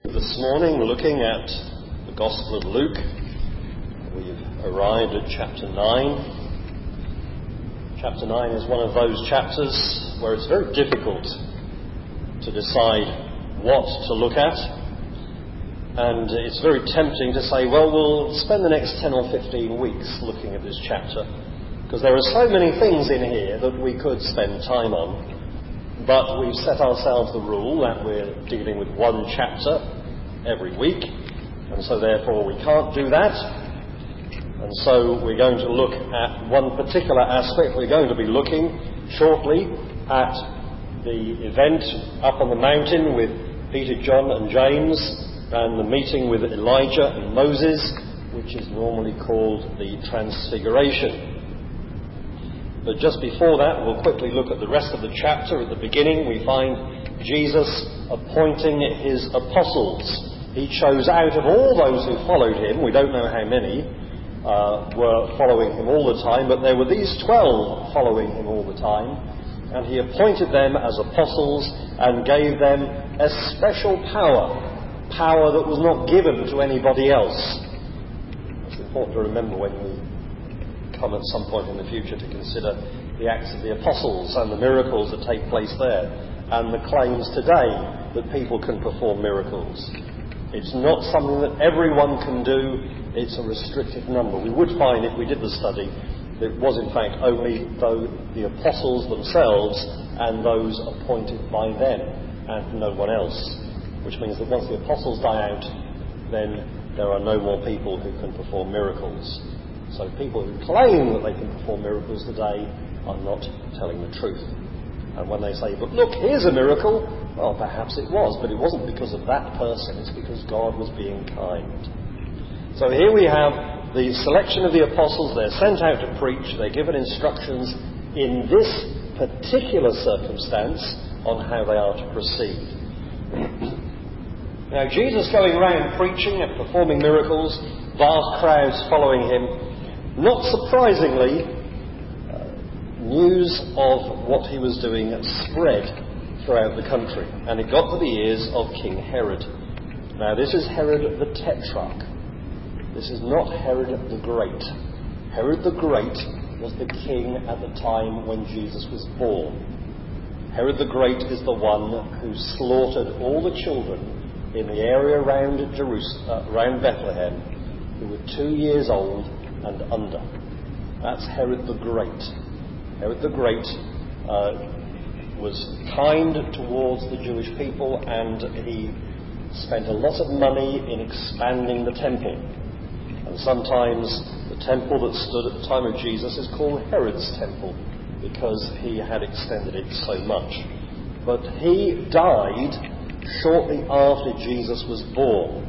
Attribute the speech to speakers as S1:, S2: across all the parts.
S1: This morning, looking at the Gospel of Luke, we've arrived at chapter 9. Chapter 9 is one of those chapters where it's very difficult to decide what to look at, and it's very tempting to say, well, we'll spend the next 10 or 15 weeks looking at this chapter, because there are so many things in here that we could spend time on, but we've set ourselves the rule that we're dealing with one chapter every week, and so therefore we can't do that. And so we're going to look at one particular aspect. We're going to be looking shortly at the event up on the mountain with Peter, John and James, and the meeting with Elijah and Moses, which is normally called the Transfiguration. But just before that, we'll quickly look at the rest of the chapter. At the beginning, we find Jesus appointing his apostles. He chose out of all those who followed him, we don't know how many were following him all the time, but there were these 12 following him all the time, and he appointed them as apostles and gave them a special power that was not given to anybody else. It's important to remember when we come at some point in the future to consider the Acts of the Apostles and the miracles that take place there, and the claims today that people can perform miracles. It's not something that everyone can do. It's a restricted number. We would find, if we did the study, that it was in fact only the apostles themselves and those appointed by them and no one else, which means that once the apostles die out, then there are no more people who can perform miracles. So people who claim that they can perform miracles today are not telling the truth. And when they say, but look, here's a miracle, well, perhaps it was, but it wasn't because of that person, it's because God was being kind. So here we have the selection of the apostles. They're sent out to preach, they're given instructions in this particular circumstance on how they are to proceed. Now, Jesus going around preaching and performing miracles, vast crowds following him. Not surprisingly, news of what he was doing spread throughout the country, and it got to the ears of King Herod. Now, this is Herod the Tetrarch. This is not Herod the Great. Herod the Great was the king at the time when Jesus was born. Herod the Great is the one who slaughtered all the children in the area around around Bethlehem who were 2 years old and under. That's Herod the Great. Herod the Great was kind towards the Jewish people, and he spent a lot of money in expanding the temple. And sometimes the temple that stood at the time of Jesus is called Herod's Temple because he had extended it so much. But he died shortly after Jesus was born.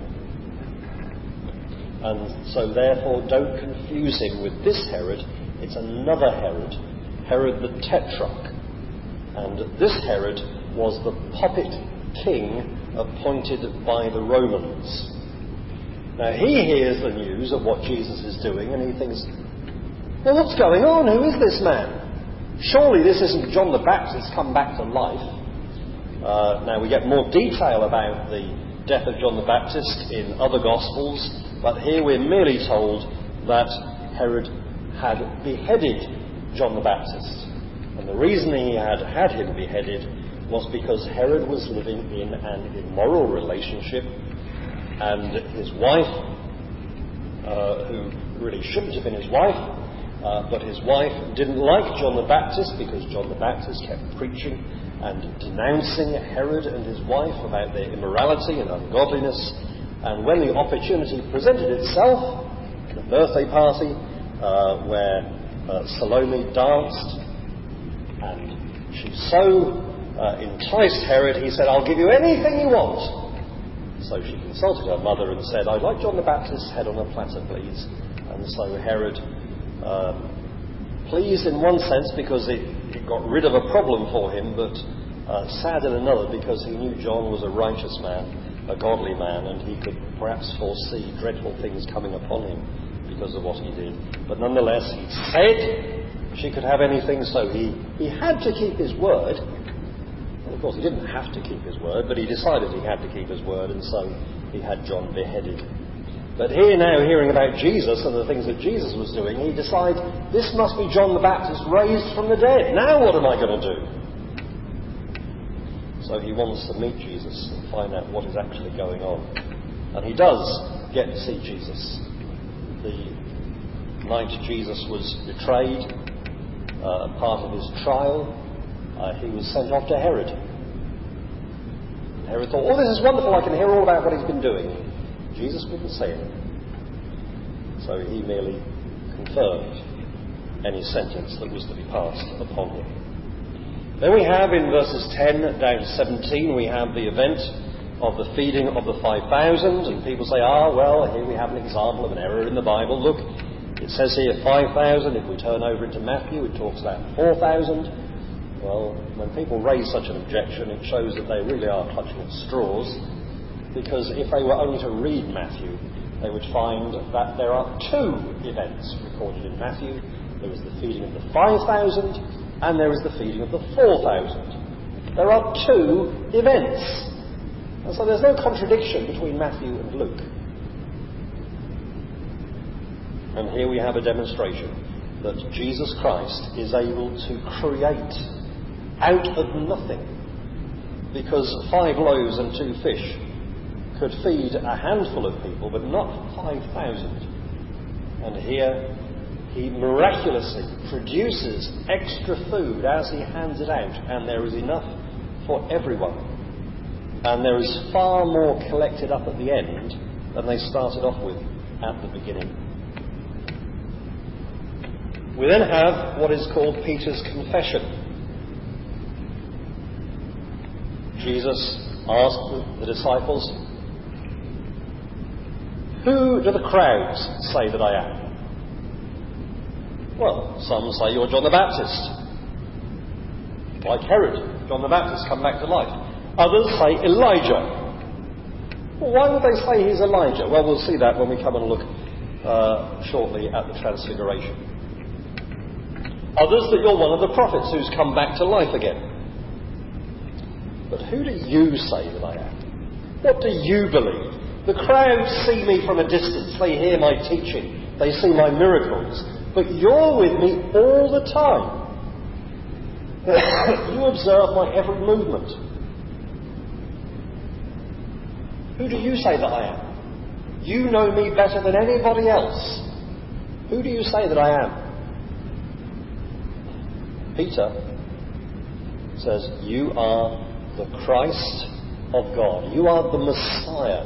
S1: And so therefore don't confuse him with this Herod. It's another Herod, Herod the Tetrarch. And this Herod was the puppet king appointed by the Romans. Now he hears the news of what Jesus is doing and he thinks, well, what's going on? Who is this man? Surely this isn't John the Baptist come back to life. Now we get more detail about the death of John the Baptist in other Gospels, but here we're merely told that Herod had beheaded John the Baptist. And the reason he had him beheaded was because Herod was living in an immoral relationship, and his wife, who really shouldn't have been his wife, but his wife didn't like John the Baptist because John the Baptist kept preaching and denouncing Herod and his wife about their immorality and ungodliness. And when the opportunity presented itself, at a birthday party where Salome danced, and she so enticed Herod, he said, I'll give you anything you want. So she consulted her mother and said, I'd like John the Baptist's head on a platter, please. And so Herod, pleased in one sense because it got rid of a problem for him, but sad in another because he knew John was a righteous man, a godly man, and he could perhaps foresee dreadful things coming upon him because of what he did. But nonetheless, he said she could have anything, so he had to keep his word. Of course, he didn't have to keep his word, but he decided he had to keep his word, and so he had John beheaded. But here now, hearing about Jesus and the things that Jesus was doing, he decides, this must be John the Baptist raised from the dead. Now what am I going to do? So he wants to meet Jesus and find out what is actually going on. And he does get to see Jesus. The night Jesus was betrayed, part of his trial, he was sent off to Herod. And Herod thought, oh, this is wonderful, I can hear all about what he's been doing. Jesus wouldn't say anything. So he merely confirmed any sentence that was to be passed upon him. Then we have in verses 10 down to 17, we have the event of the feeding of the 5,000, and people say, well, here we have an example of an error in the Bible. Look, it says here 5,000. If we turn over into Matthew, it talks about 4,000. Well, when people raise such an objection, it shows that they really are clutching at straws, because if they were only to read Matthew, they would find that there are two events recorded in Matthew. There is the feeding of the 5,000, and there is the feeding of the 4,000. There are two events. And so there's no contradiction between Matthew and Luke. And here we have a demonstration that Jesus Christ is able to create out of nothing, because 5 loaves and 2 fish could feed a handful of people, but not 5,000. And here he miraculously produces extra food as he hands it out, and there is enough for everyone. And there is far more collected up at the end than they started off with at the beginning. We then have what is called Peter's confession. Jesus asked the disciples, who do the crowds say that I am? Well, some say you're John the Baptist. Like Herod, John the Baptist come back to life. Others say Elijah. Well, why would they say he's Elijah? Well, we'll see that when we come and look shortly at the Transfiguration. Others that you're one of the prophets who's come back to life again. But who do you say that I am? What do you believe? The crowds see me from a distance. They hear my teaching. They see my miracles. But you're with me all the time. You observe my every movement. Who do you say that I am? You know me better than anybody else. Who do you say that I am? Peter says, you are the Christ of God. You are the Messiah.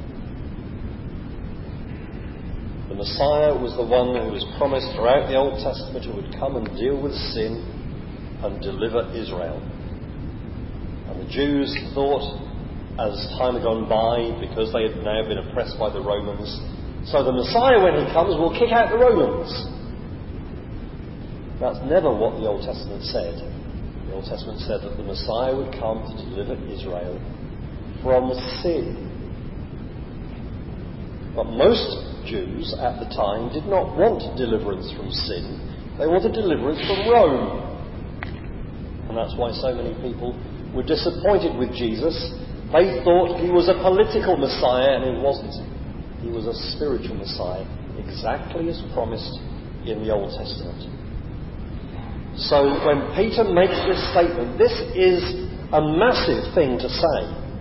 S1: The Messiah was the one who was promised throughout the Old Testament, who would come and deal with sin and deliver Israel. And the Jews thought, as time had gone by, because they had now been oppressed by the Romans, so the Messiah, when he comes, will kick out the Romans. That's never what the Old Testament said. The Old Testament said that the Messiah would come to deliver Israel from sin. But most Jews at the time did not want deliverance from sin. They wanted deliverance from Rome. And that's why so many people were disappointed with Jesus. They thought he was a political Messiah, and he wasn't. He was a spiritual Messiah, exactly as promised in the Old Testament. So when Peter makes this statement, this is a massive thing to say.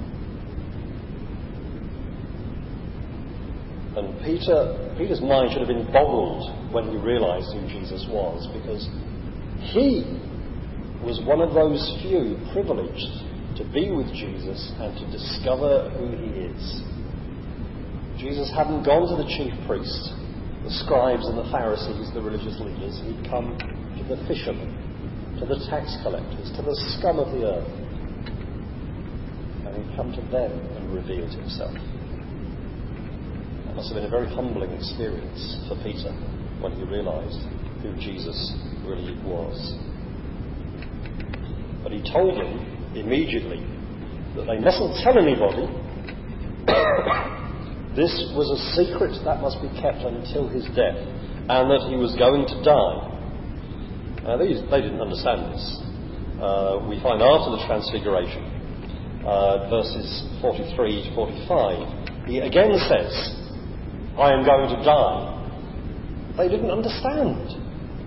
S1: And Peter's mind should have been boggled when he realised who Jesus was, because he was one of those few privileged to be with Jesus and to discover who he is. Jesus hadn't gone to the chief priests, the scribes and the Pharisees, the religious leaders. He'd come to the fishermen, to the tax collectors, to the scum of the earth. And he'd come to them and revealed himself. That must have been a very humbling experience for Peter when he realised who Jesus really was. But he told them immediately that they mustn't tell anybody. This was a secret that must be kept until his death, and that he was going to die. Now, they didn't understand this. we find after the Transfiguration, verses 43 to 45, he again says, I am going to die. They didn't understand.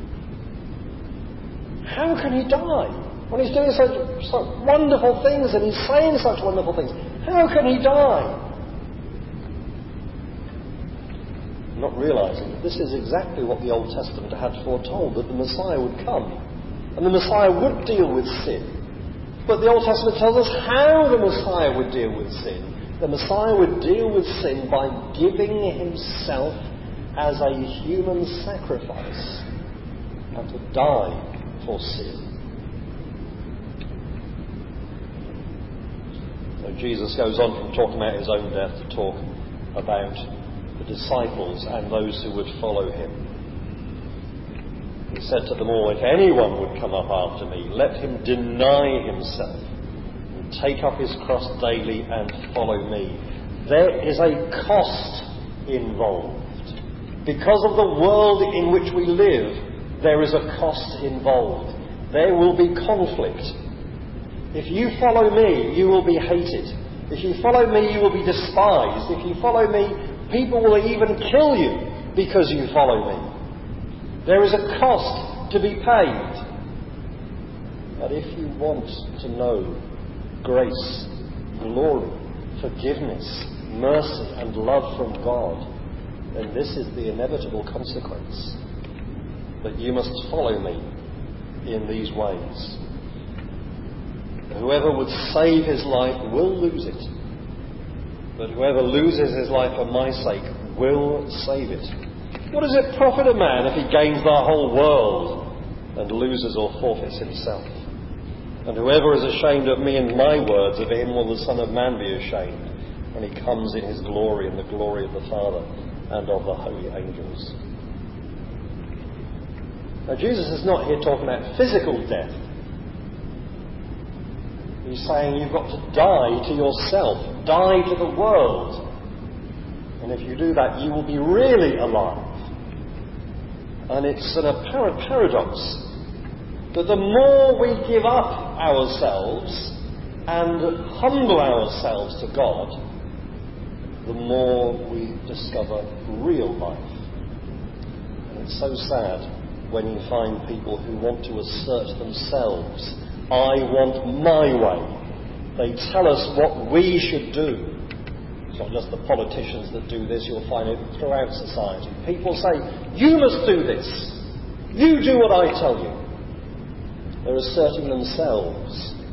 S1: How can he die? When he's doing such wonderful things and he's saying such wonderful things, how can he die? Not realising that this is exactly what the Old Testament had foretold, that the Messiah would come and the Messiah would deal with sin. But the Old Testament tells us how the Messiah would deal with sin. The Messiah would deal with sin by giving himself as a human sacrifice and to die for sin. So Jesus goes on from talking about his own death to talk about the disciples and those who would follow him. He said to them all, if anyone would come up after me, let him deny himself and take up his cross daily and follow me. There is a cost involved. Because of the world in which we live, there is a cost involved. There will be conflict. If you follow me, you will be hated. If you follow me, you will be despised. If you follow me, people will even kill you because you follow me. There is a cost to be paid. But if you want to know grace, glory, forgiveness, mercy and love from God, then this is the inevitable consequence. That you must follow me in these ways. Whoever would save his life will lose it. But whoever loses his life for my sake will save it. What does it profit a man if he gains the whole world and loses or forfeits himself? And whoever is ashamed of me and my words, of him will the Son of Man be ashamed when he comes in his glory and the glory of the Father and of the holy angels. Now Jesus is not here talking about physical death. He's saying you've got to die to yourself, die to the world. And if you do that, you will be really alive. And it's an apparent paradox that the more we give up ourselves and humble ourselves to God, the more we discover real life. And it's so sad when you find people who want to assert themselves. I want my way. They tell us what we should do. It's not just the politicians that do this, you'll find it throughout society. People say, you must do this. You do what I tell you. They're asserting themselves.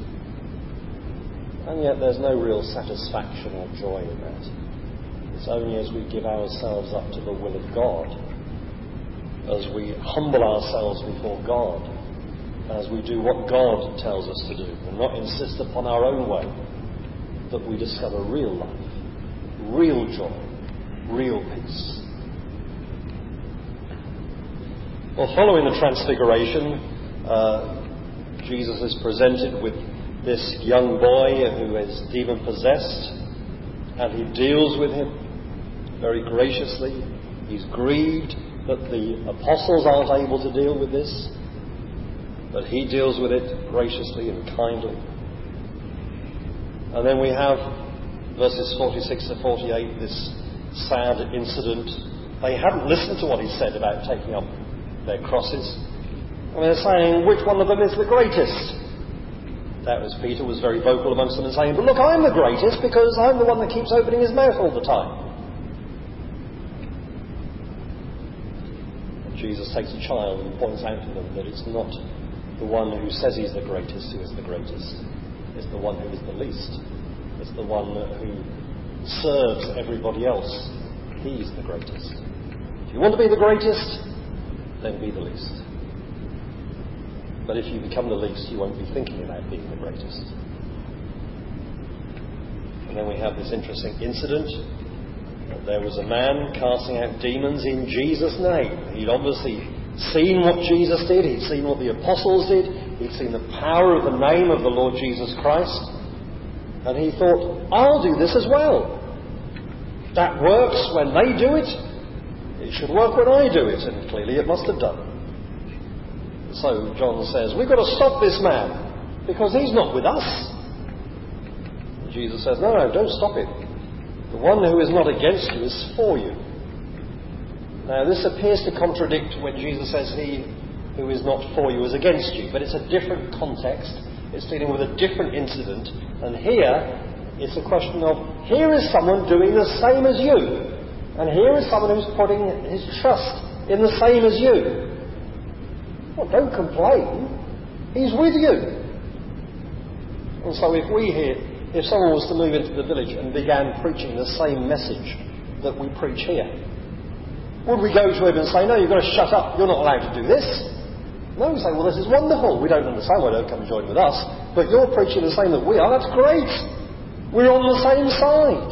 S1: And yet there's no real satisfaction or joy in that. It's only as we give ourselves up to the will of God, as we humble ourselves before God, as we do what God tells us to do, and not insist upon our own way, that we discover real life. Real joy, real peace. Well, following the Transfiguration, Jesus is presented with this young boy who is demon-possessed, and he deals with him very graciously. He's grieved that the apostles aren't able to deal with this, but he deals with it graciously and kindly. And then we have verses 46 to 48, this sad incident. They hadn't listened to what he said about taking up their crosses. And they're saying, which one of them is the greatest? Doubtless Peter was very vocal amongst them and saying, but look, I'm the greatest because I'm the one that keeps opening his mouth all the time. And Jesus takes a child and points out to them that it's not the one who says he's the greatest who is the greatest. It's the one who is the least. It's the one who serves everybody else. He's the greatest. If you want to be the greatest, then be the least. But if you become the least, you won't be thinking about being the greatest. And then we have this interesting incident. There was a man casting out demons in Jesus' name. He'd obviously seen what Jesus did. He'd seen what the apostles did. He'd seen the power of the name of the Lord Jesus Christ. And he thought, I'll do this as well. That works when they do it. It should work when I do it. And clearly it must have done. So John says, we've got to stop this man. because he's not with us. And Jesus says, no, don't stop it. The one who is not against you is for you. Now, this appears to contradict when Jesus says he who is not for you is against you, but it's a different context. It's dealing with a different incident. And here, it's a question of, here is someone doing the same as you. And here is someone who's putting his trust in the same as you. Well, don't complain. He's with you. And so if someone was to move into the village and began preaching the same message that we preach here, would we go to him and say, no, you've got to shut up, you're not allowed to do this? No, we say, well, this is wonderful. We don't understand why you don't come and join with us, but you're preaching the same that we are. That's great. We're on the same side.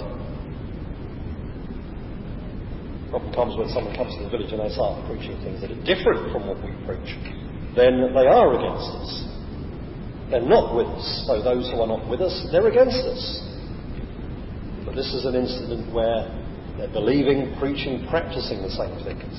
S1: The problem comes when someone comes to the village and they start preaching things that are different from what we preach. Then they are against us. They're not with us. So those who are not with us, they're against us. But this is an incident where they're believing, preaching, practicing the same things.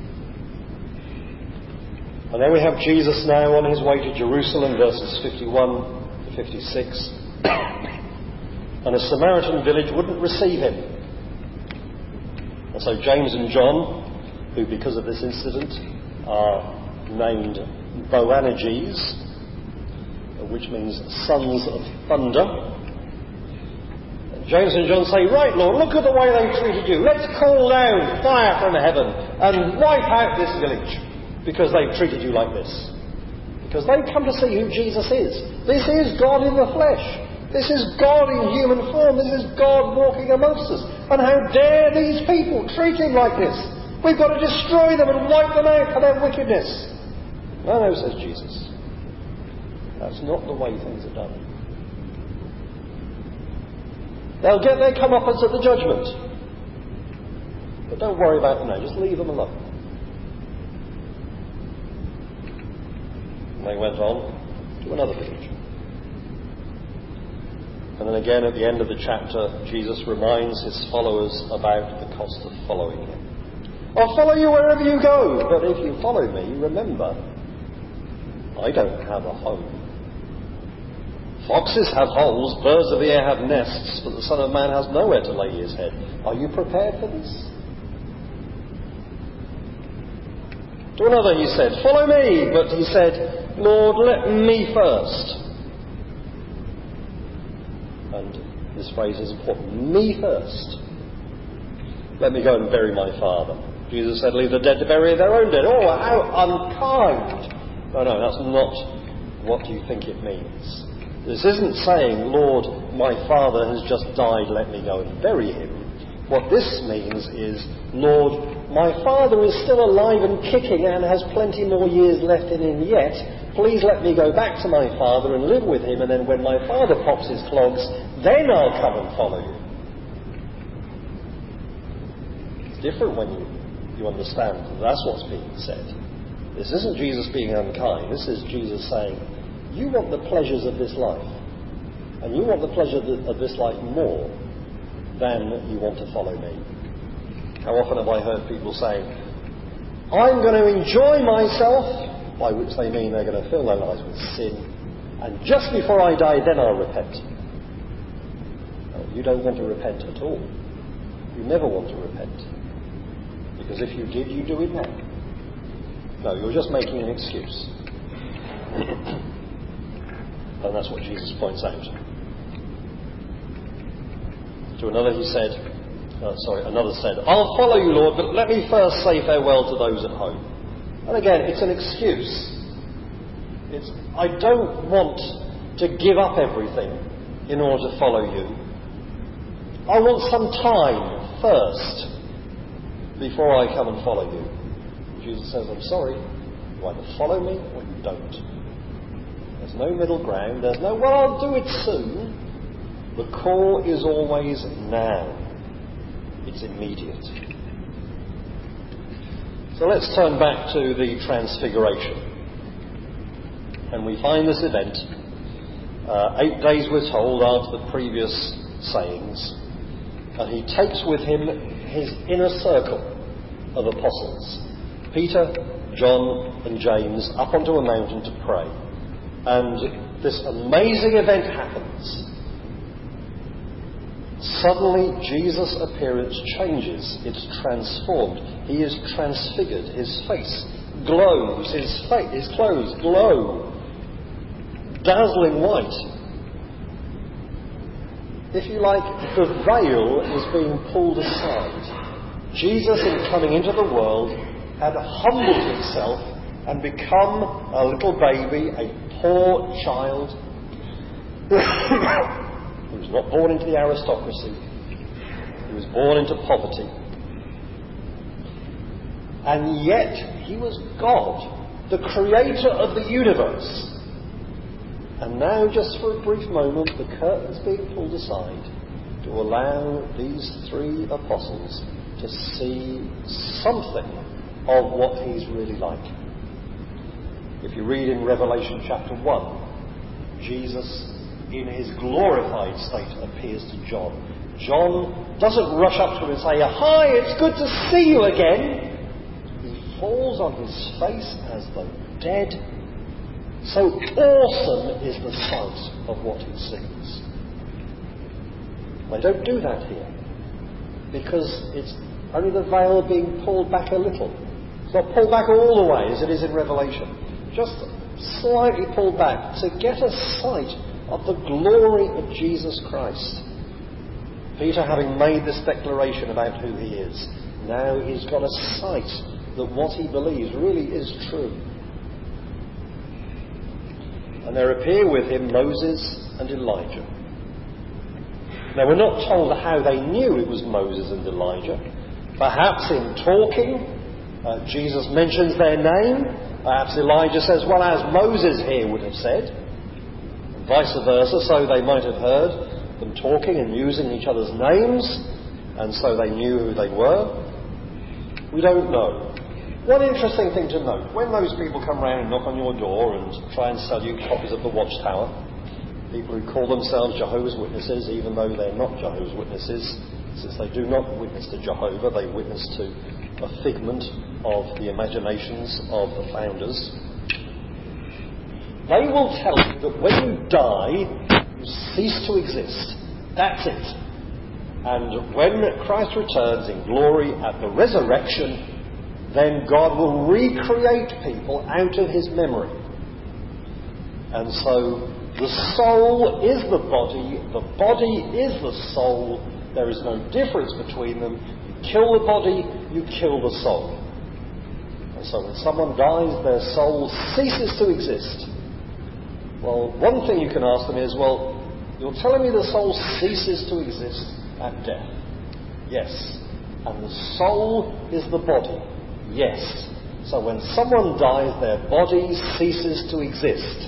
S1: And then we have Jesus now on his way to Jerusalem, verses 51 to 56. And a Samaritan village wouldn't receive him. And so James and John, who because of this incident are named Boanerges, which means sons of thunder. James and John say, right, Lord, look at the way they treated you. Let's call down fire from heaven and wipe out this village because they've treated you like this. Because they've come to see who Jesus is. This is God in the flesh. This is God in human form. This is God walking amongst us. And how dare these people treat him like this? We've got to destroy them and wipe them out for their wickedness. No, says Jesus. That's not the way things are done. They'll get their comeuppance at the judgment. But don't worry about them now. Just leave them alone. And they went on to another village. And then again at the end of the chapter, Jesus reminds his followers about the cost of following him. I'll follow you wherever you go, but if you follow me, remember, I don't have a home. Foxes have holes, birds of the air have nests, but the Son of Man has nowhere to lay his head. Are you prepared for this? To another he said, follow me, but he said, Lord, let me first. And this phrase is important. Me first. Let me go and bury my father. Jesus said, leave the dead to bury their own dead. Oh, how unkind. No, that's not what you think it means. This isn't saying, Lord, my father has just died, let me go and bury him. What this means is, Lord, my father is still alive and kicking and has plenty more years left in him yet. Please let me go back to my father and live with him, and then when my father pops his clogs, then I'll come and follow you. It's different when you understand that that's what's being said. This isn't Jesus being unkind. This is Jesus saying, you want the pleasures of this life, and you want the pleasure of this life more than you want to follow me. How often have I heard people saying, I'm going to enjoy myself, by which they mean they're going to fill their lives with sin, and just before I die, then I'll repent. No, you don't want to repent at all. You never want to repent. Because if you did, you do it now. No, you're just making an excuse. And that's what Jesus points out. To another he said, another said, I'll follow you, Lord, but let me first say farewell to those at home. And again, it's an excuse. I don't want to give up everything in order to follow you. I want some time first before I come and follow you. Jesus says, I'm sorry, you either follow me or you don't. There's no middle ground. There's no, well, I'll do it soon. The call is always now. It's immediate. So let's turn back to the Transfiguration. And we find this event 8 days, we're told, after the previous sayings. And he takes with him his inner circle of apostles, Peter, John and James, up onto a mountain to pray. And this amazing event happens. Suddenly, Jesus' appearance changes. It's transformed. He is transfigured. His face glows. His clothes glow. Dazzling white. If you like, the veil is being pulled aside. Jesus, in coming into the world, had humbled himself and become a little baby, a poor child, he was not born into the aristocracy. He was born into poverty. And yet, he was God, the creator of the universe. And now, just for a brief moment, the curtain's being pulled aside to allow these three apostles to see something of what he's really like. If you read in Revelation chapter 1, Jesus, in his glorified state, appears to John. John doesn't rush up to him and say, "Hi, it's good to see you again." He falls on his face as though dead. So awesome is the sight of what he sees. They don't do that here, because it's only the veil being pulled back a little. It's not pulled back all the way as it is in Revelation. Just slightly pulled back to get a sight of the glory of Jesus Christ. Peter, having made this declaration about who he is, now he's got a sight that what he believes really is true. And there appear with him Moses and Elijah. Now, we're not told how they knew it was Moses and Elijah. Perhaps in talking, Jesus mentions their name. Perhaps Elijah says, "Well, as Moses here would have said," and vice versa, so they might have heard them talking and using each other's names, and so they knew who they were. We don't know. One interesting thing to note, when those people come round and knock on your door and try and sell you copies of the Watchtower, people who call themselves Jehovah's Witnesses, even though they're not Jehovah's Witnesses, since they do not witness to Jehovah, they witness to a figment of the imaginations of the founders. They will tell you that when you die, you cease to exist. That's it. And when Christ returns in glory at the resurrection, then God will recreate people out of his memory. And so the soul is the body is the soul. There is no difference between them. You kill the body, you kill the soul. And so when someone dies, their soul ceases to exist. Well, one thing you can ask them is, well, you're telling me the soul ceases to exist at death? Yes. And the soul is the body? Yes. So when someone dies, their body ceases to exist.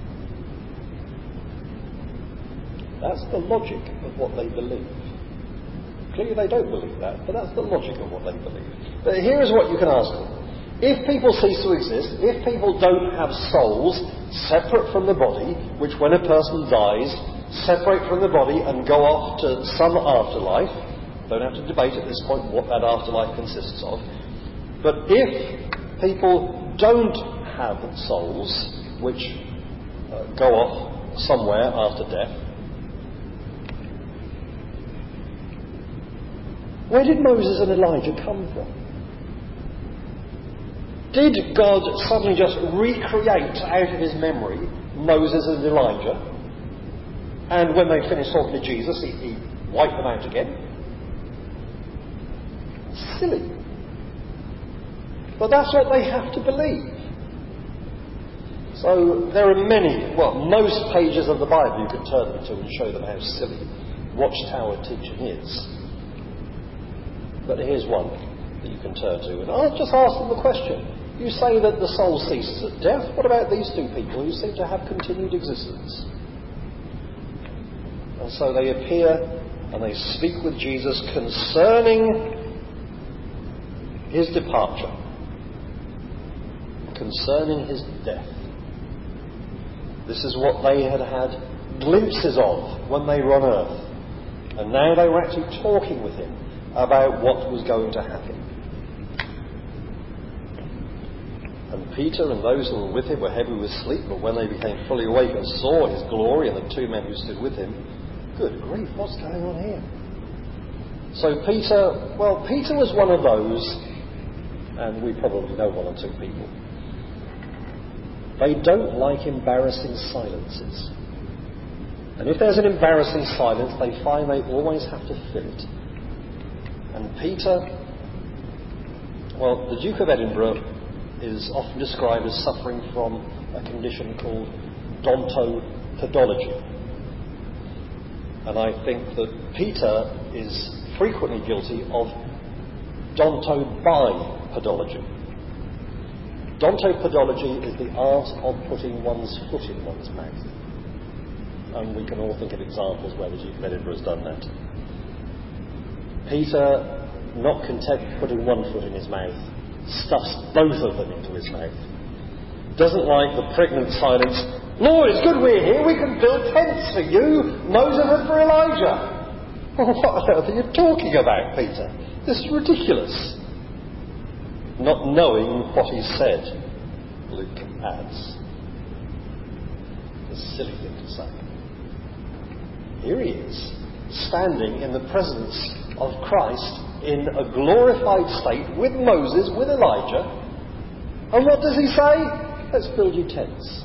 S1: That's the logic of what they believe. Clearly they don't believe that, but that's the logic of what they believe. But here is what you can ask them. If people cease to exist, if people don't have souls separate from the body, which when a person dies, separate from the body and go off to some afterlife, don't have to debate at this point what that afterlife consists of, but if people don't have souls which go off somewhere after death, where did Moses and Elijah come from? Did God suddenly just recreate out of his memory Moses and Elijah, and when they finished talking to Jesus, he wiped them out again? Silly. But that's what they have to believe. So there are most pages of the Bible you could turn them to and show them how silly Watchtower teaching is. But here's one that you can turn to, and I'll just ask them the question. You say that the soul ceases at death. What about these two people who seem to have continued existence? And so they appear and they speak with Jesus concerning his departure, concerning his death. This is what they had had glimpses of when they were on earth. And now they were actually talking with him about what was going to happen. And Peter and those who were with him were heavy with sleep, but when they became fully awake and saw his glory and the two men who stood with him, good grief, what's going on here? So Peter was one of those, and we probably know one or two people. They don't like embarrassing silences. And if there's an embarrassing silence, they find they always have to fill it. And Peter, the Duke of Edinburgh is often described as suffering from a condition called dontopodology. And I think that Peter is frequently guilty of dontobipodology. Dontopodology is the art of putting one's foot in one's mouth. And we can all think of examples where the Duke of Edinburgh has done that. Peter, not content with putting one foot in his mouth, stuffs both of them into his mouth. Doesn't like the pregnant silence. Lord, it's good we're here. We can build tents for you, Moses, and for Elijah. What on earth are you talking about, Peter? This is ridiculous. Not knowing what he said, Luke adds. It's a silly thing to say. Here he is, standing in the presence of Christ in a glorified state with Moses, with Elijah. And what does he say? Let's build you tents.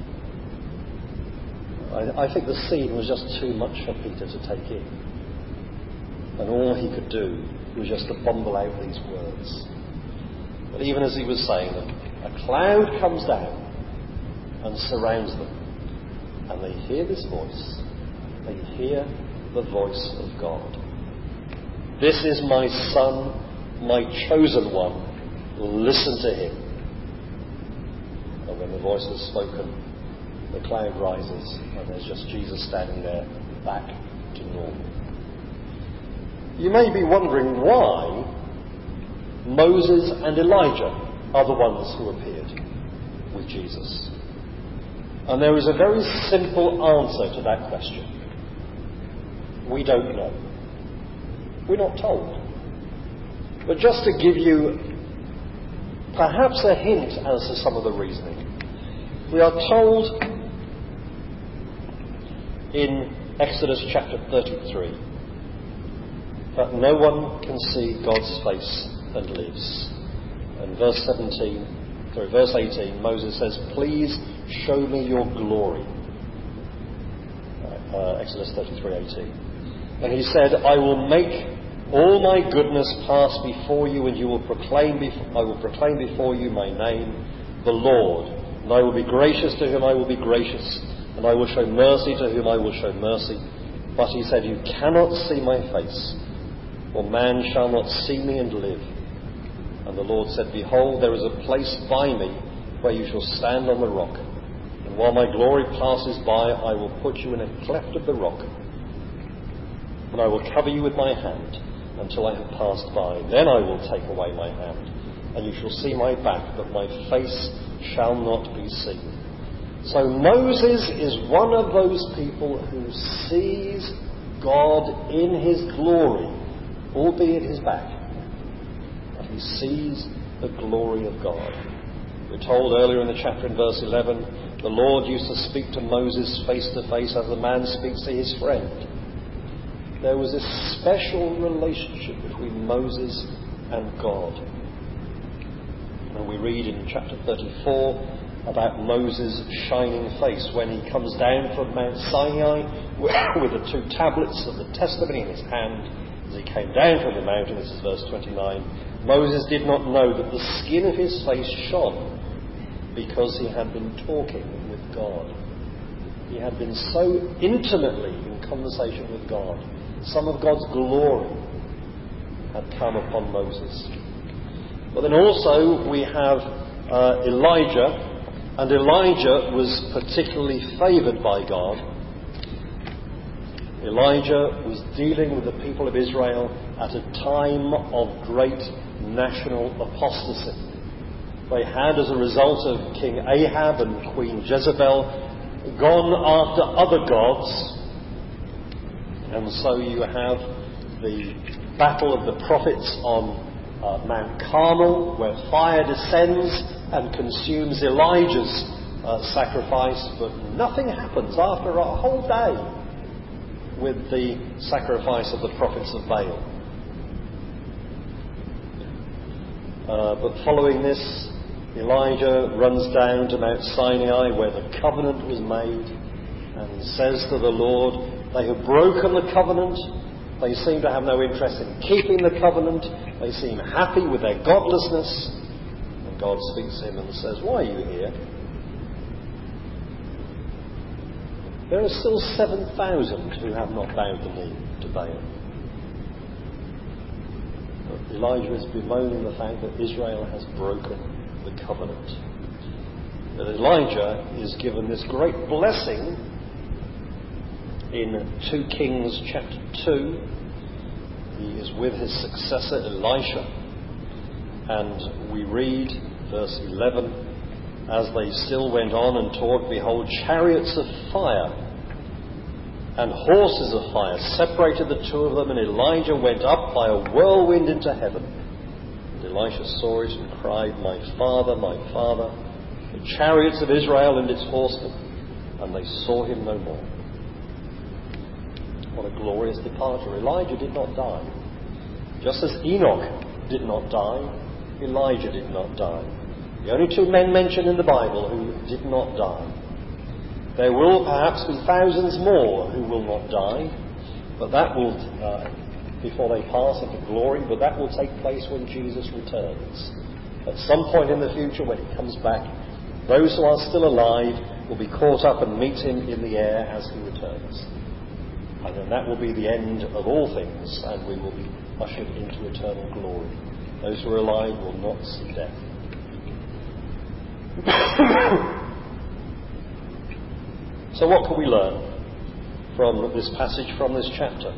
S1: I think the scene was just too much for Peter to take in. And all he could do was just to bumble out these words. But even as he was saying them, a cloud comes down and surrounds them. And they hear this voice. They hear the voice of God. This is my Son, my chosen one. Listen to him. And when the voice has spoken, the cloud rises and there's just Jesus standing there, back to normal. You may be wondering why Moses and Elijah are the ones who appeared with Jesus. And there is a very simple answer to that question. We don't know. We're not told. But just to give you perhaps a hint as to some of the reasoning, we are told in Exodus chapter 33 that no one can see God's face and lives. And verse 18, Moses says, "Please show me your glory." Exodus 33:18. And he said, "I will make all my goodness pass before you, and I will proclaim before you my name, the Lord. And I will be gracious to whom I will be gracious, and I will show mercy to whom I will show mercy. But he said, you cannot see my face, for man shall not see me and live. And the Lord said, behold, there is a place by me where you shall stand on the rock. And while my glory passes by, I will put you in a cleft of the rock. And I will cover you with my hand until I have passed by. Then I will take away my hand, and you shall see my back, but my face shall not be seen." So Moses is one of those people who sees God in his glory, albeit his back. But he sees the glory of God. We're told earlier in the chapter in verse 11, the Lord used to speak to Moses face to face as a man speaks to his friend. There was a special relationship between Moses and God. And we read in chapter 34 about Moses' shining face when he comes down from Mount Sinai with the 2 tablets of the testimony in his hand. As he came down from the mountain, this is verse 29, Moses did not know that the skin of his face shone because he had been talking with God. He had been so intimately in conversation with God. Some of God's glory had come upon Moses. But then also we have Elijah, and Elijah was particularly favoured by God. Elijah was dealing with the people of Israel at a time of great national apostasy. They had, as a result of King Ahab and Queen Jezebel, gone after other gods. And so you have the battle of the prophets on Mount Carmel, where fire descends and consumes Elijah's sacrifice, but nothing happens after a whole day with the sacrifice of the prophets of Baal. But following this, Elijah runs down to Mount Sinai where the covenant was made, and says to the Lord, they have broken the covenant, they seem to have no interest in keeping the covenant, they seem happy with their godlessness. And God speaks to him and says, why are you here? There are still 7,000 who have not bowed the knee to Baal. But Elijah is bemoaning the fact that Israel has broken the covenant. That Elijah is given this great blessing in 2 Kings chapter 2. He is with his successor Elisha, and we read verse 11, as they still went on and talked, behold, chariots of fire and horses of fire separated the two of them, and Elijah went up by a whirlwind into heaven. And Elisha saw it and cried, my father, the chariots of Israel and its horsemen. And they saw him no more. What a glorious departure. Elijah did not die. Just as Enoch did not die, Elijah did not die. The only 2 men mentioned in the Bible who did not die. There will perhaps be thousands more who will not die, but that will, before they pass into glory, but that will take place when Jesus returns. At some point in the future, when he comes back, those who are still alive will be caught up and meet him in the air as he returns. And then that will be the end of all things, and we will be ushered into eternal glory. Those who are alive will not see death. So what can we learn from this passage, from this chapter?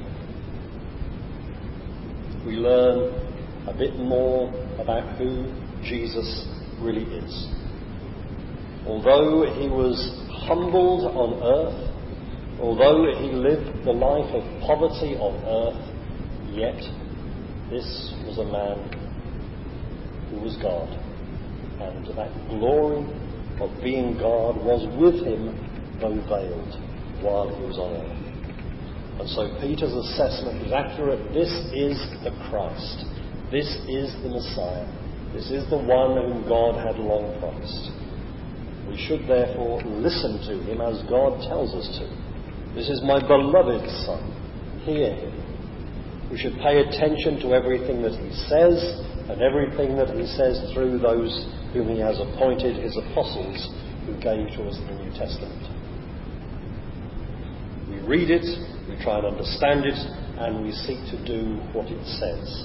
S1: We learn a bit more about who Jesus really is. Although he was humbled on earth, although he lived the life of poverty on earth, yet this was a man who was God. And that glory of being God was with him, though veiled, while he was on earth. And so Peter's assessment is accurate. This is the Christ. This is the Messiah. This is the one whom God had long promised. We should therefore listen to him as God tells us to. This is my beloved Son. Hear him. We should pay attention to everything that he says, and everything that he says through those whom he has appointed, his apostles, who gave to us the New Testament. We read it, we try and understand it, and we seek to do what it says.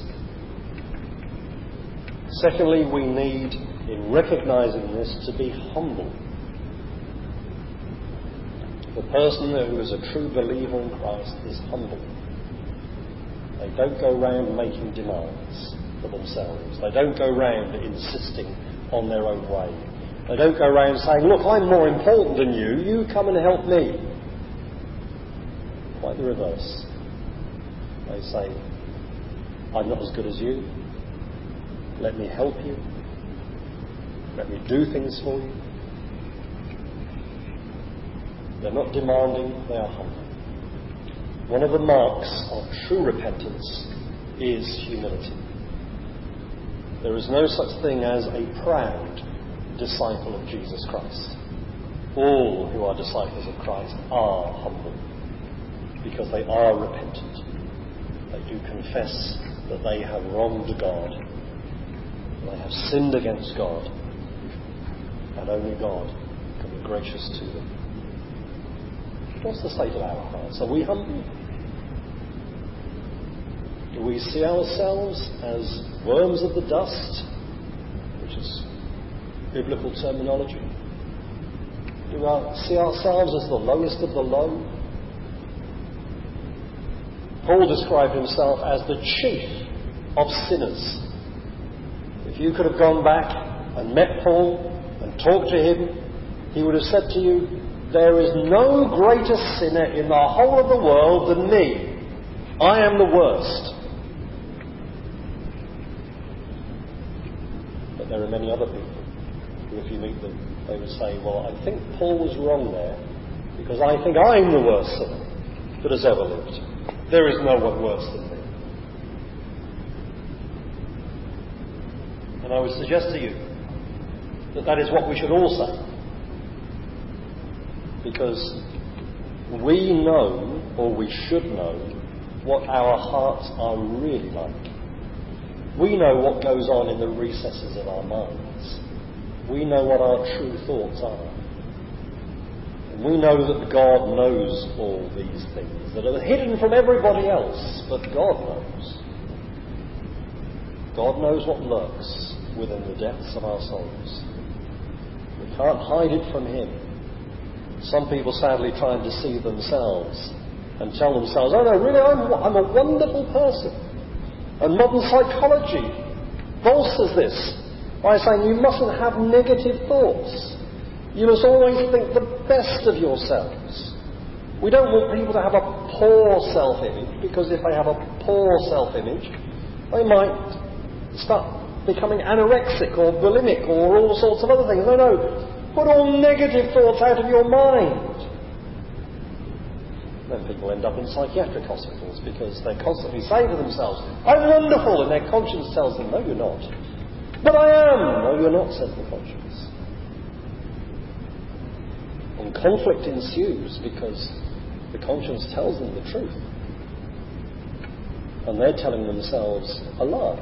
S1: Secondly, we need, in recognizing this, to be humble. The person who is a true believer in Christ is humble. They don't go round making demands for themselves. They don't go round insisting on their own way. They don't go round saying, look, I'm more important than you, you come and help me. Quite the reverse. They say, I'm not as good as you. Let me help you. Let me do things for you. They're not demanding, they are humble. One of the marks of true repentance is humility. There is no such thing as a proud disciple of Jesus Christ. All who are disciples of Christ are humble because they are repentant. They do confess that they have wronged God. They have sinned against God. And only God can be gracious to them. What's the state of our hearts? Are we humble? Do we see ourselves as worms of the dust, which is biblical terminology? Do we see ourselves as the lowest of the low? Paul described himself as the chief of sinners. If you could have gone back and met Paul and talked to him, he would have said to you, there is no greater sinner in the whole of the world than me. I am the worst. But there are many other people people, if you meet them, they would say, well, I think Paul was wrong there, because I think I'm the worst sinner that has ever lived. There is no one worse than me. And I would suggest to you that that is what we should all say. Because we know, or we should know, what our hearts are really like. We know what goes on in the recesses of our minds. We know what our true thoughts are. And we know that God knows all these things that are hidden from everybody else, but God knows. God knows what lurks within the depths of our souls. We can't hide it from Him. Some people sadly try and deceive themselves and tell themselves, oh no, really, I'm a wonderful person. And modern psychology bolsters this by saying you mustn't have negative thoughts. You must always think the best of yourselves. We don't want people to have a poor self-image, because if they have a poor self-image, they might start becoming anorexic or bulimic or all sorts of other things. No, put all negative thoughts out of your mind. Then people end up in psychiatric hospitals because they constantly say to themselves, I'm wonderful, and their conscience tells them, no, you're not. But I am. No, you're not, said the conscience. And conflict ensues because the conscience tells them the truth. And they're telling themselves a lie.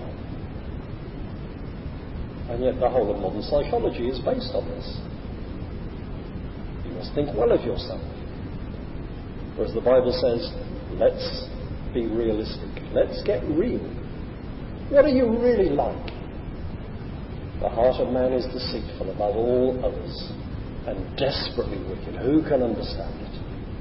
S1: And yet the whole of modern psychology is based on this. You must think well of yourself. Whereas the Bible says, let's be realistic. Let's get real. What are you really like? The heart of man is deceitful above all others and desperately wicked. Who can understand it?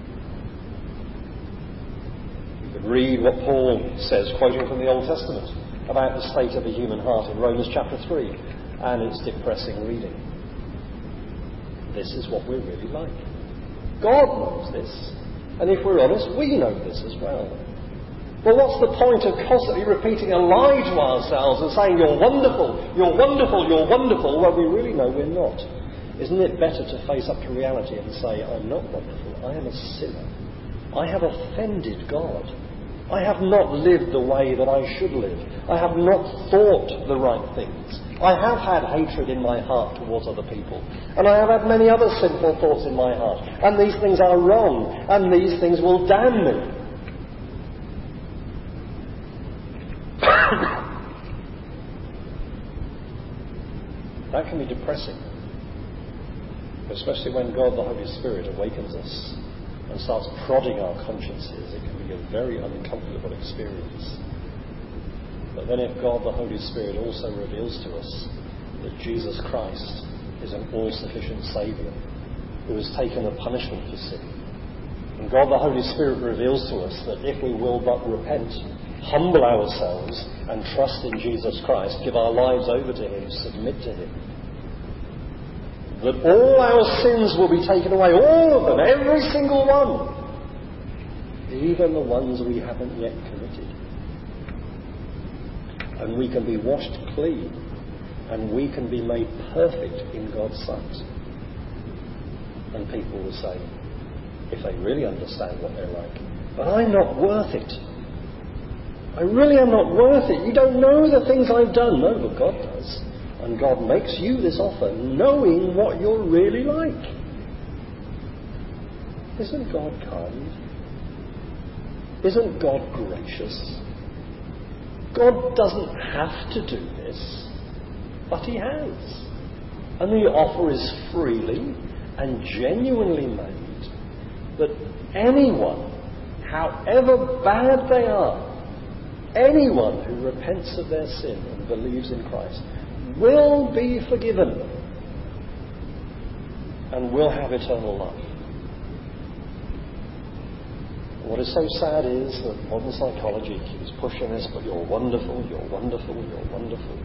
S1: You could read what Paul says, quoting from the Old Testament, about the state of the human heart in Romans chapter 3, and it's depressing reading. This is what we're really like. God knows this. And if we're honest, we know this as well. Well, what's the point of constantly repeating a lie to ourselves and saying, you're wonderful, you're wonderful, you're wonderful, when we really know we're not? Isn't it better to face up to reality and say, I'm not wonderful, I am a sinner. I have offended God. I have not lived the way that I should live. I have not thought the right things. I have had hatred in my heart towards other people. And I have had many other sinful thoughts in my heart. And these things are wrong. And these things will damn me. That can be depressing. Especially when God, the Holy Spirit, awakens us and starts prodding our consciences. It can be a very uncomfortable experience. But then if God, the Holy Spirit, also reveals to us that Jesus Christ is an all-sufficient Saviour who has taken the punishment for sin, and God, the Holy Spirit, reveals to us that if we will but repent, humble ourselves and trust in Jesus Christ, give our lives over to Him, submit to Him, that all our sins will be taken away, all of them, every single one, even the ones we haven't yet committed. And we can be washed clean, and we can be made perfect in God's sight. And people will say, if they really understand what they're like, but I'm not worth it. I really am not worth it. You don't know the things I've done. No, but God does. And God makes you this offer, knowing what you're really like. Isn't God kind? Isn't God gracious? God doesn't have to do this, but He has. And the offer is freely and genuinely made that anyone, however bad they are, anyone who repents of their sin and believes in Christ will be forgiven and will have eternal life. What is so sad is that modern psychology keeps pushing this, but you're wonderful, you're wonderful, you're wonderful.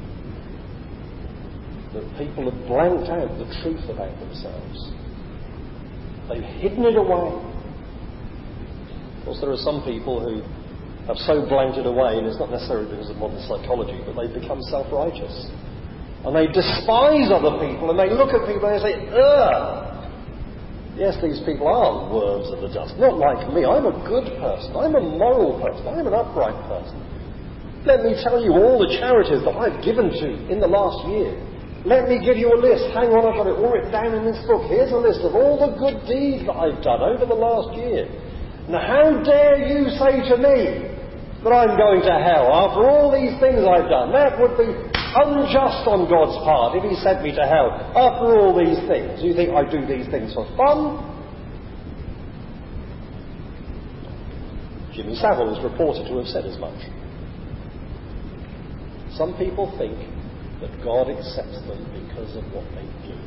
S1: That people have blanked out the truth about themselves. They've hidden it away. Of course, there are some people who have so blanked it away, and it's not necessarily because of modern psychology, but they've become self-righteous. And they despise other people, and they look at people and they say, ugh. Yes, these people are worms of the dust. Not like me. I'm a good person. I'm a moral person. I'm an upright person. Let me tell you all the charities that I've given to in the last year. Let me give you a list. Hang on, I've got it all written down in this book. Here's a list of all the good deeds that I've done over the last year. Now, how dare you say to me that I'm going to hell after all these things I've done? That would be unjust on God's part if he sent me to hell after all these things. You think I do these things for fun? Jimmy Savile is reported to have said as much. Some people think that God accepts them because of what they do.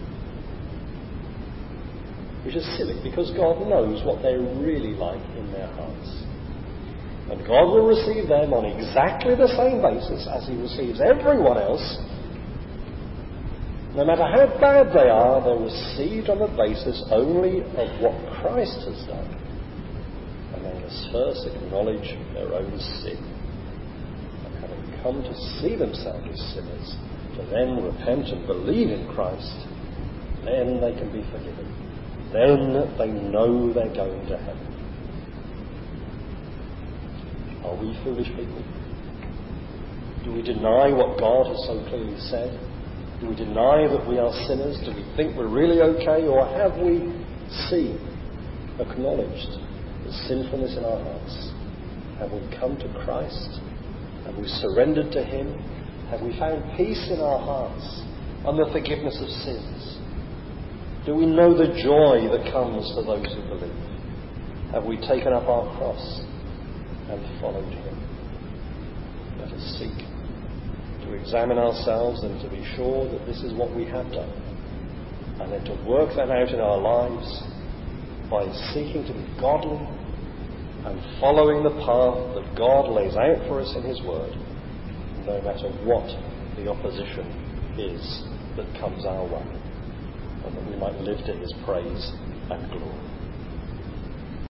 S1: Which is silly, because God knows what they're really like in their hearts. And God will receive them on exactly the same basis as he receives everyone else. No matter how bad they are, they're received on the basis only of what Christ has done. And they must first acknowledge their own sin. And having come to see themselves as sinners, to then repent and believe in Christ, then they can be forgiven. Then they know they're going to heaven. Are we foolish people? Do we deny what God has so clearly said? Do we deny that we are sinners? Do we think we're really okay? Or have we seen, acknowledged the sinfulness in our hearts? Have we come to Christ? Have we surrendered to him? Have we found peace in our hearts and the forgiveness of sins? Do we know the joy that comes to those who believe? Have we taken up our cross and followed him? Let us seek to examine ourselves and to be sure that this is what we have done, and then to work that out in our lives by seeking to be godly and following the path that God lays out for us in his word, no matter what the opposition is that comes our way, and that we might live to his praise and glory.